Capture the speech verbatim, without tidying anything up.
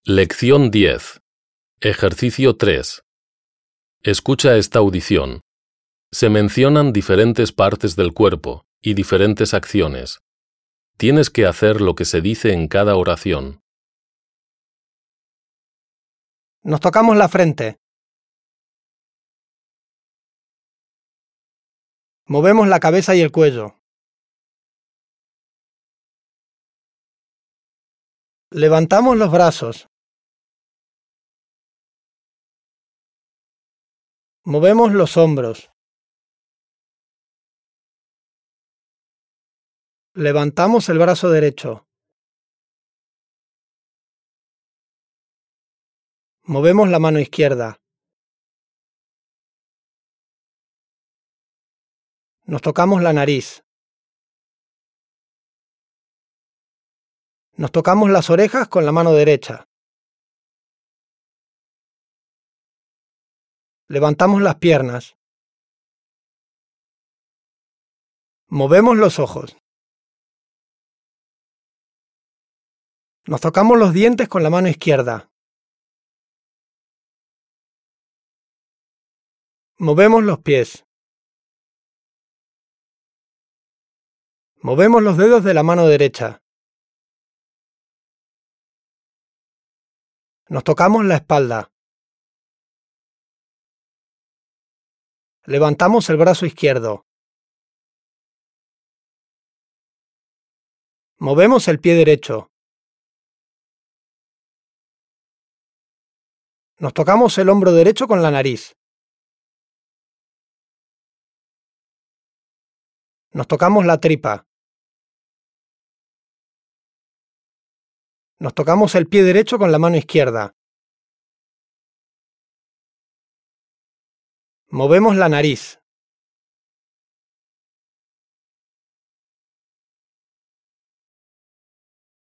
Lección diez. Ejercicio tres. Escucha esta audición. Se mencionan diferentes partes del cuerpo y diferentes acciones. Tienes que hacer lo que se dice en cada oración. Nos tocamos la frente. Movemos la cabeza y el cuello. Levantamos los brazos. Movemos los hombros. Levantamos el brazo derecho. Movemos la mano izquierda. Nos tocamos la nariz. Nos tocamos las orejas con la mano derecha. Levantamos las piernas. Movemos los ojos. Nos tocamos los dientes con la mano izquierda. Movemos los pies. Movemos los dedos de la mano derecha. Nos tocamos la espalda. Levantamos el brazo izquierdo. Movemos el pie derecho. Nos tocamos el hombro derecho con la nariz. Nos tocamos la tripa. Nos tocamos el pie derecho con la mano izquierda. Movemos la nariz.